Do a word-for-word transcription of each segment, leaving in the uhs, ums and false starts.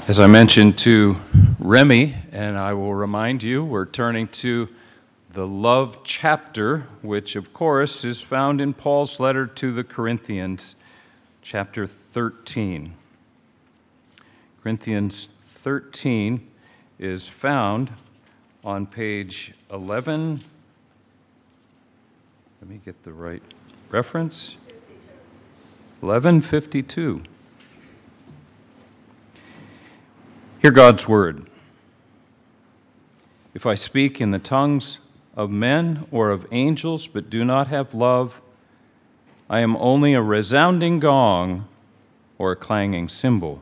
As I mentioned to Remy, and I will remind you, we're turning to the love chapter, which of course is found in Paul's letter to the Corinthians, chapter thirteen. Corinthians thirteen is found on page eleven. Let me get the right reference. eleven fifty-two. Hear God's word. If I speak in the tongues of men or of angels, but do not have love, I am only a resounding gong or a clanging cymbal.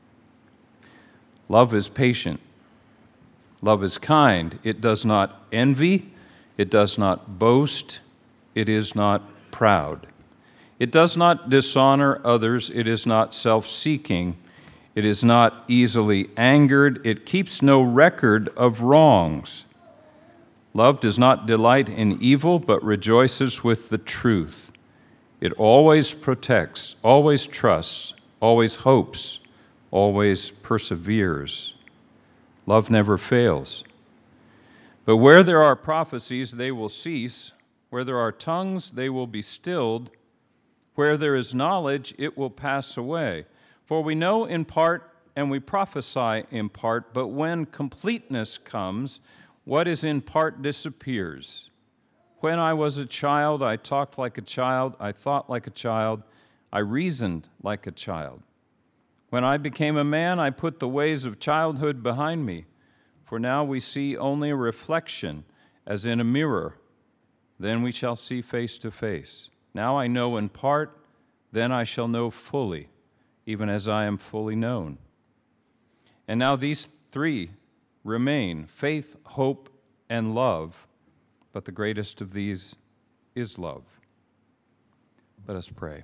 Love is patient. Love is kind. It does not envy. It does not boast. It is not proud. It does not dishonor others. It is not self-seeking. It is not easily angered. It keeps no record of wrongs. Love does not delight in evil, but rejoices with the truth. It always protects, always trusts, always hopes, always perseveres. Love never fails. But where there are prophecies, they will cease. Where there are tongues, they will be stilled. Where there is knowledge, it will pass away. For we know in part and we prophesy in part, but when completeness comes, what is in part disappears. When I was a child, I talked like a child, I thought like a child, I reasoned like a child. When I became a man, I put the ways of childhood behind me. For now we see only a reflection, as in a mirror. Then we shall see face to face. Now I know in part, then I shall know fully, even as I am fully known. And now these three remain, faith, hope, and love, but the greatest of these is love. Let us pray.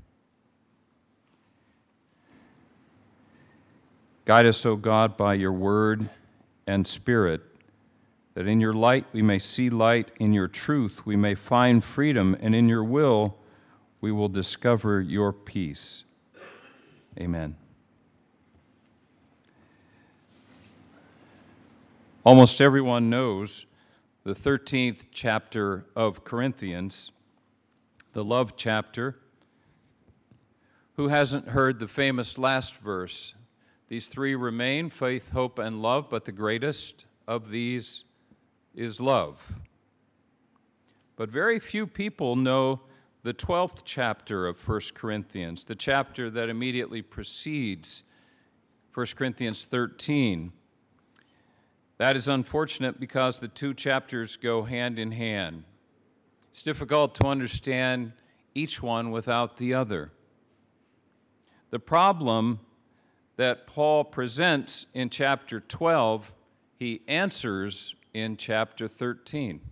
Guide us, O God, by your word and spirit, that in your light we may see light, in your truth we may find freedom, and in your will we will discover your peace. Amen. Almost everyone knows the thirteenth chapter of Corinthians, the love chapter. Who hasn't heard the famous last verse? These three remain, faith, hope, and love, but the greatest of these is love. But very few people know the twelfth chapter of First Corinthians, the chapter that immediately precedes First Corinthians thirteen. That is unfortunate because the two chapters go hand in hand. It's difficult to understand each one without the other. The problem that Paul presents in chapter twelve, he answers in chapter thirteen.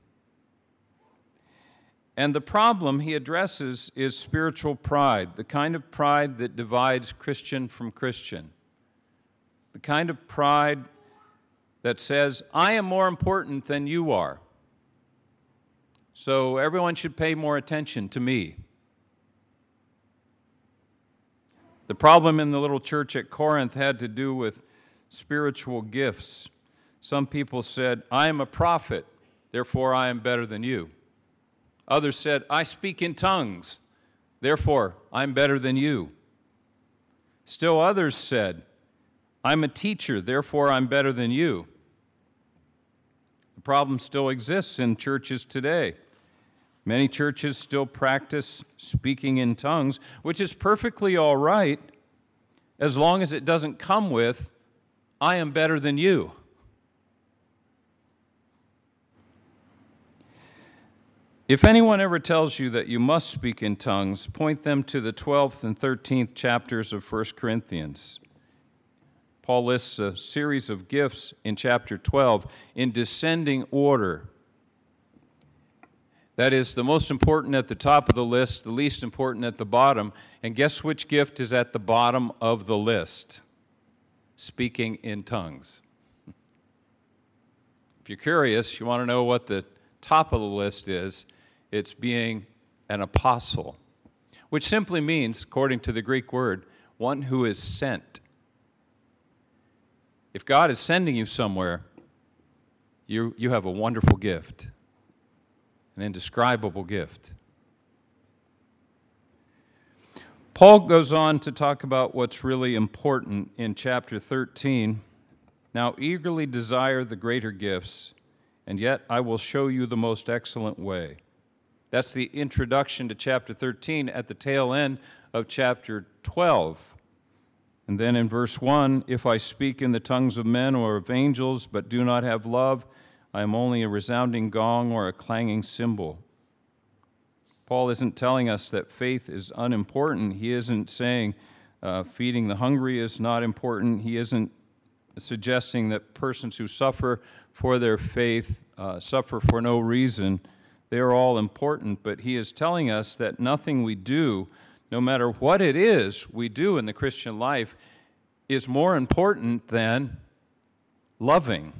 And the problem he addresses is spiritual pride, the kind of pride that divides Christian from Christian, the kind of pride that says, I am more important than you are, so everyone should pay more attention to me. The problem in the little church at Corinth had to do with spiritual gifts. Some people said, I am a prophet, therefore I am better than you. Others said, I speak in tongues, therefore I'm better than you. Still others said, I'm a teacher, therefore I'm better than you. The problem still exists in churches today. Many churches still practice speaking in tongues, which is perfectly all right, as long as it doesn't come with, I am better than you. If anyone ever tells you that you must speak in tongues, point them to the twelfth and thirteenth chapters of First Corinthians. Paul lists a series of gifts in chapter twelve in descending order. That is, the most important at the top of the list, the least important at the bottom. And guess which gift is at the bottom of the list? Speaking in tongues. If you're curious, you want to know what the top of the list is, it's being an apostle, which simply means, according to the Greek word, one who is sent. If God is sending you somewhere, you, you have a wonderful gift, an indescribable gift. Paul goes on to talk about what's really important in chapter thirteen. Now eagerly desire the greater gifts, and yet I will show you the most excellent way. That's the introduction to chapter thirteen at the tail end of chapter twelve. And then in verse one, if I speak in the tongues of men or of angels, but do not have love, I am only a resounding gong or a clanging cymbal. Paul isn't telling us that faith is unimportant. He isn't saying uh, feeding the hungry is not important. He isn't suggesting that persons who suffer for their faith uh, suffer for no reason. They are all important, but he is telling us that nothing we do, no matter what it is we do in the Christian life, is more important than loving.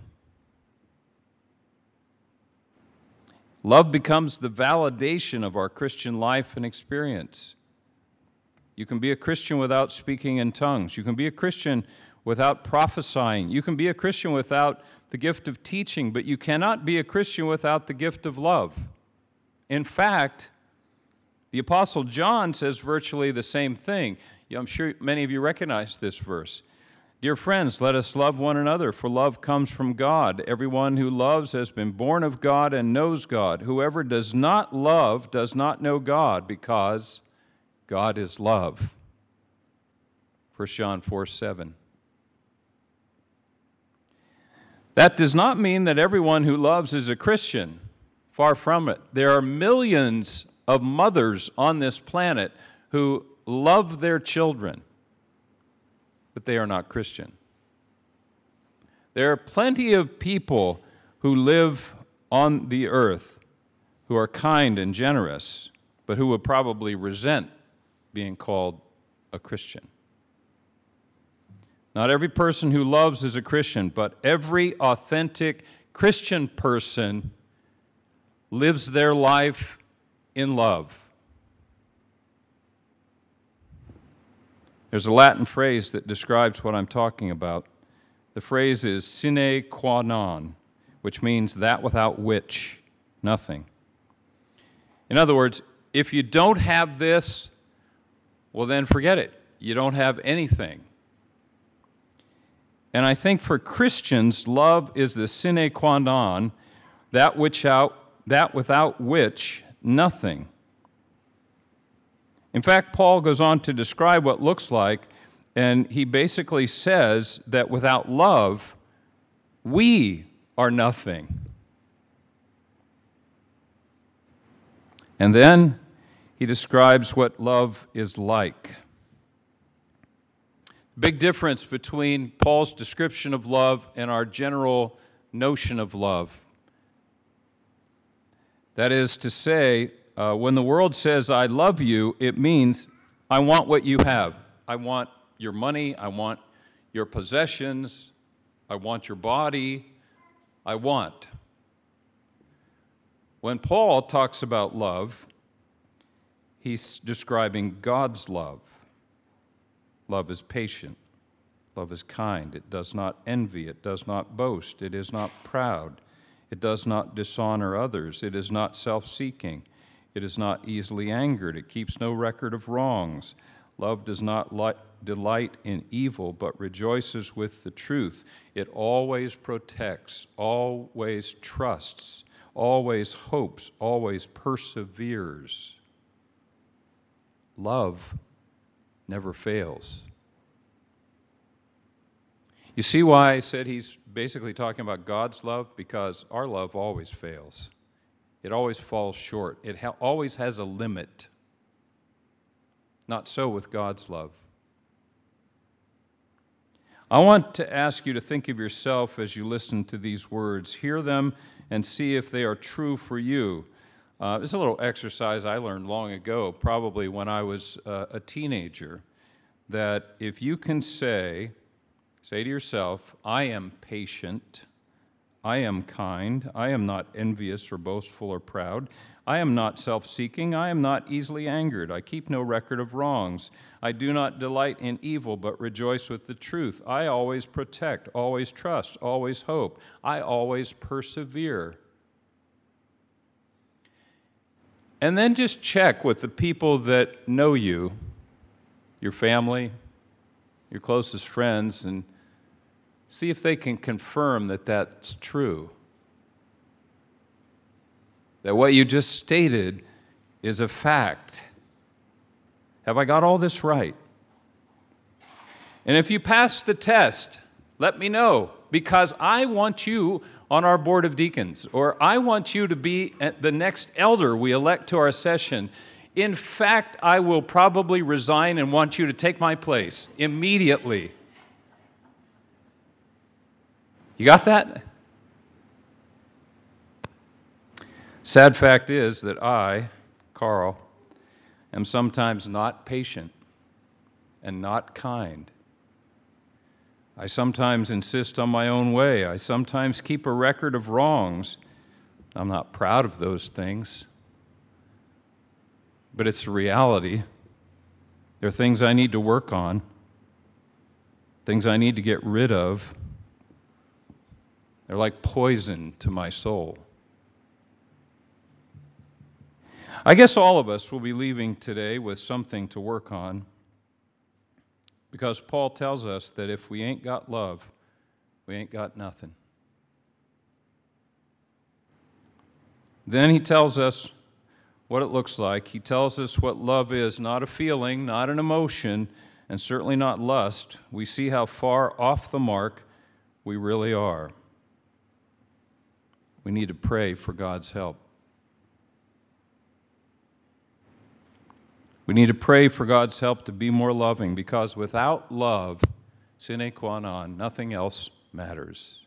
Love becomes the validation of our Christian life and experience. You can be a Christian without speaking in tongues. You can be a Christian without prophesying. You can be a Christian without the gift of teaching, but you cannot be a Christian without the gift of love. In fact, the Apostle John says virtually the same thing. I'm sure many of you recognize this verse. Dear friends, let us love one another, for love comes from God. Everyone who loves has been born of God and knows God. Whoever does not love does not know God, because God is love. First John four seven. That does not mean that everyone who loves is a Christian. Far from it. There are millions of mothers on this planet who love their children, but they are not Christian. There are plenty of people who live on the earth who are kind and generous, but who would probably resent being called a Christian. Not every person who loves is a Christian, but every authentic Christian person lives their life in love. There's a Latin phrase that describes what I'm talking about. The phrase is sine qua non, which means that without which, nothing. In other words, if you don't have this, well then forget it. You don't have anything. And I think for Christians, love is the sine qua non, that which out, that without which, nothing. In fact, Paul goes on to describe what it looks like, and he basically says that without love, we are nothing. And then he describes what love is like. Big difference between Paul's description of love and our general notion of love. That is to say, uh, when the world says, I love you, it means I want what you have. I want your money. I want your possessions. I want your body. I want. When Paul talks about love, he's describing God's love. Love is patient. Love is kind. It does not envy. It does not boast. It is not proud. It does not dishonor others. It is not self-seeking. It is not easily angered. It keeps no record of wrongs. Love does not li- delight in evil, but rejoices with the truth. It always protects, always trusts, always hopes, always perseveres. Love never fails. You see why I said he's basically talking about God's love? Because our love always fails. It always falls short. It ha- always has a limit. Not so with God's love. I want to ask you to think of yourself as you listen to these words. Hear them and see if they are true for you. Uh, this is a little exercise I learned long ago, probably when I was uh, a teenager, that if you can say, say to yourself, I am patient, I am kind, I am not envious or boastful or proud, I am not self-seeking. I am not easily angered. I keep no record of wrongs. I do not delight in evil, but rejoice with the truth. I always protect, always trust, always hope. I always persevere. And then just check with the people that know you, your family, your closest friends, and see if they can confirm that that's true. That what you just stated is a fact. Have I got all this right? And if you pass the test, let me know, because I want you on our board of deacons, or I want you to be the next elder we elect to our session. In fact, I will probably resign and want you to take my place immediately. You got that? Sad fact is that I, Carl, am sometimes not patient and not kind. I sometimes insist on my own way. I sometimes keep a record of wrongs. I'm not proud of those things, but it's a reality. There are things I need to work on, things I need to get rid of. They're like poison to my soul. I guess all of us will be leaving today with something to work on, because Paul tells us that if we ain't got love, we ain't got nothing. Then he tells us what it looks like. He tells us what love is, not a feeling, not an emotion, and certainly not lust. We see how far off the mark we really are. We need to pray for God's help. We need to pray for God's help to be more loving, because without love, sine qua non, nothing else matters.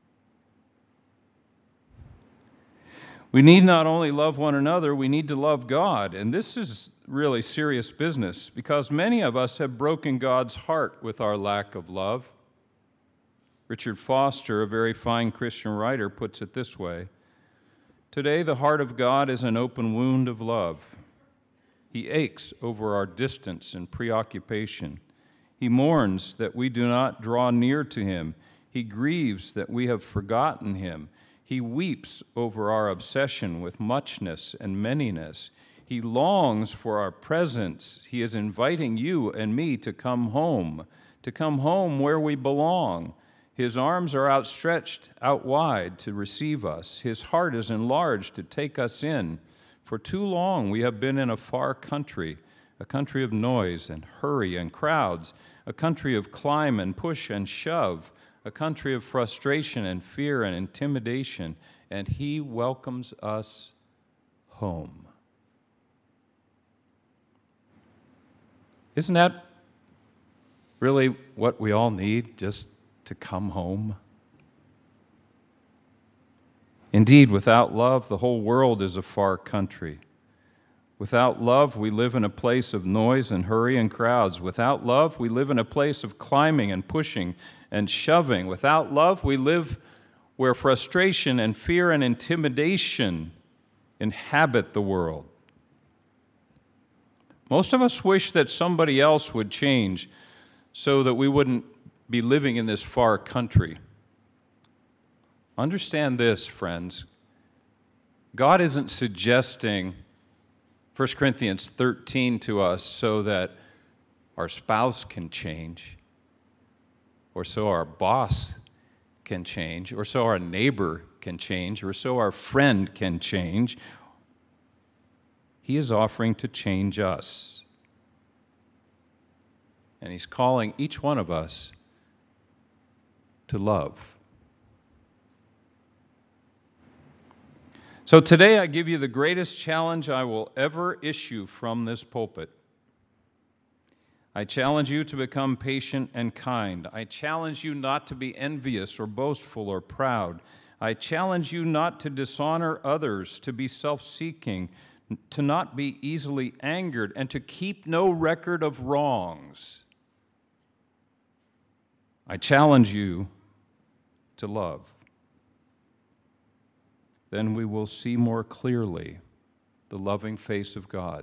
We need not only love one another, we need to love God. And this is really serious business, because many of us have broken God's heart with our lack of love. Richard Foster, a very fine Christian writer, puts it this way: today the heart of God is an open wound of love. He aches over our distance and preoccupation. He mourns that we do not draw near to him. He grieves that we have forgotten him. He weeps over our obsession with muchness and manyness. He longs for our presence. He is inviting you and me to come home, to come home where we belong. His arms are outstretched out wide to receive us. His heart is enlarged to take us in. For too long we have been in a far country, a country of noise and hurry and crowds, a country of climb and push and shove, a country of frustration and fear and intimidation, and he welcomes us home. Isn't that really what we all need, just to come home? Indeed, without love, the whole world is a far country. Without love, we live in a place of noise and hurry and crowds. Without love, we live in a place of climbing and pushing and shoving. Without love, we live where frustration and fear and intimidation inhabit the world. Most of us wish that somebody else would change so that we wouldn't be living in this far country. Understand this, friends. God isn't suggesting First Corinthians thirteen to us so that our spouse can change, or so our boss can change, or so our neighbor can change, or so our friend can change. He is offering to change us. And he's calling each one of us to love. So today I give you the greatest challenge I will ever issue from this pulpit. I challenge you to become patient and kind. I challenge you not to be envious or boastful or proud. I challenge you not to dishonor others, to be self-seeking, to not be easily angered, and to keep no record of wrongs. I challenge you to love. Then we will see more clearly the loving face of God.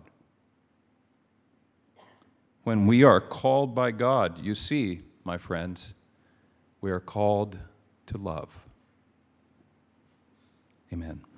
When we are called by God, you see, my friends, we are called to love. Amen.